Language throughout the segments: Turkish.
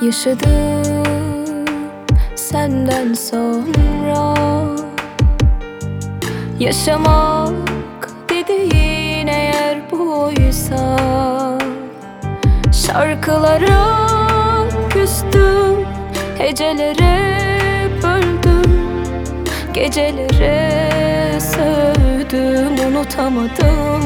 Yaşadım senden sonra. Yaşamak dediğin eğer buysa, şarkılara küstüm, hecelere böldüm, gecelere sövdüm, unutamadım.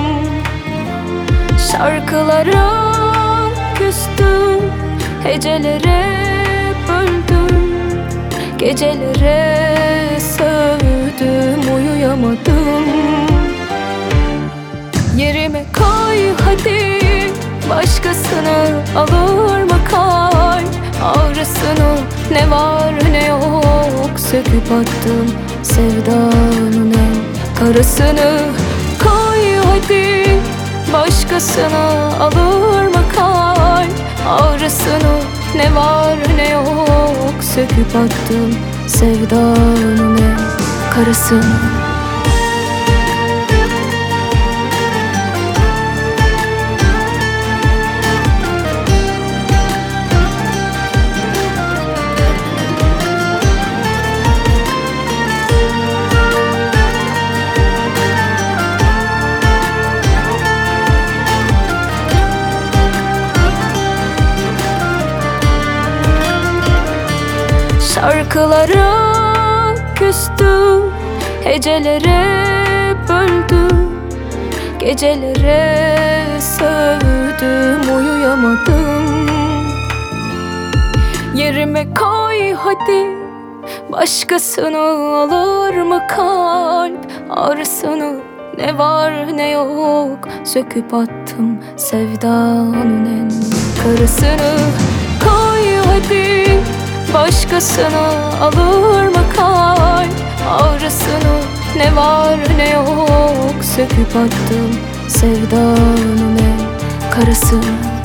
Şarkılara küstüm, hecelere böldüm, gecelere sövdüm, uyuyamadım. Yerime koy hadi, başkasını alır mı kalp ağrısını? Ne var ne yok söküp attım sevdanın en karasını. Koy hadi, başkasını alır mı kalp ağrısını? Ne var ne yok söküp attım sevdanın en karasını. Şarkılara küstüm, hecelere böldüm, gecelere sövdüm, uyuyamadım. Yerime koy hadi, başkasını alır mı kalp ağrısını? Ne var ne yok söküp attım sevdanın en karasını. Koy hadi, başkasını alır mı kalp ağrısını? Ne var ne yok söküp attım sevdanın en karasını.